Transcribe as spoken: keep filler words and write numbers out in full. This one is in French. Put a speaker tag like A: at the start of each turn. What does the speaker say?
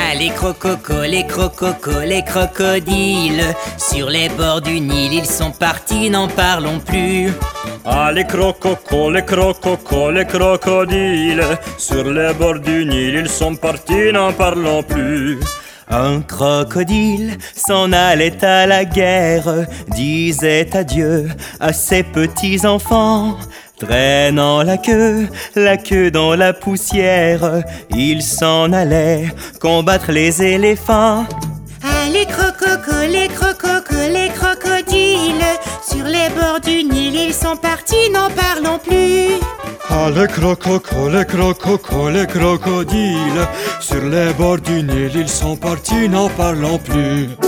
A: Ah, les crococos, les crococos, les crocodiles. Sur les bords du Nil, ils sont partis, n'en parlons plus.
B: Ah, les crococos, les crococos, les crocodiles. Sur les bords du Nil, ils sont partis, n'en parlons plus.
C: Un crocodile s'en allait à la guerre, disait adieu à ses petits enfants. Traînant la queue, la queue dans la poussière, il s'en allait combattre les éléphants.
D: Ah, les crococos, les crococos, les crocodiles. Sur les bords du Nil, ils sont partis, n'en parlons plus.
B: Ah, les crococos, les crococos, les crocodiles. Sur les bords du Nil, ils sont partis, n'en parlons plus.